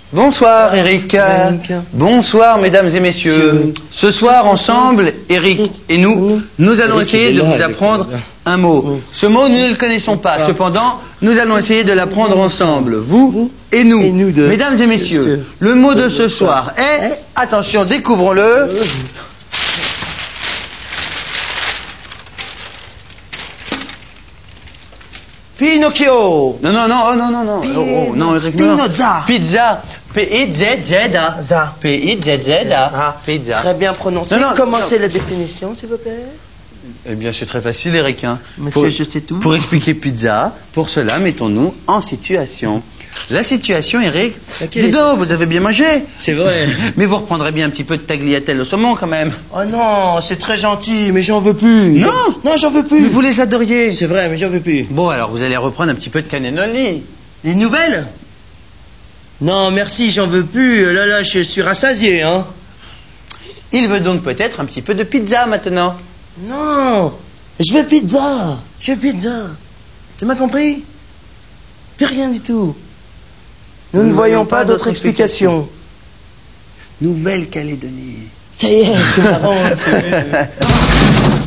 Bonsoir Eric. Bonsoir mesdames et messieurs. Ce soir ensemble, Eric et nous allons essayer de vous apprendre un mot. Ce mot, nous ne le connaissons pas. Cependant, nous allons essayer de l'apprendre ensemble. Vous et nous. Mesdames et messieurs, le mot de ce soir est, attention, découvrons-le. Pinocchio. Non, Eric, Pizza. Pizza. P-I-Z-Z-A. P-I-Z-Z-A. Pizza. Très bien prononcé. Commencez la définition, s'il vous plaît. Eh bien, c'est très facile, Eric. Monsieur, je sais tout. Pour expliquer pizza, pour cela, mettons-nous en situation. La situation, Eric. Dis donc, vous avez bien mangé. C'est vrai. Mais vous reprendrez bien un petit peu de tagliatelle au saumon, quand même. Oh non, c'est très gentil, mais j'en veux plus. Non, j'en veux plus. Mais vous les adoriez. C'est vrai, mais j'en veux plus. Bon, alors, vous allez reprendre un petit peu de cannelloni. Les nouvelles? Non, merci, j'en veux plus. Là, je suis rassasié, hein. Il veut donc peut-être un petit peu de pizza, maintenant. Non, je veux pizza. Tu m'as compris? Plus rien du tout. Nous ne voyons pas d'autre explication. Nouvelle-Calédonie. Ça y est, c'est marrant.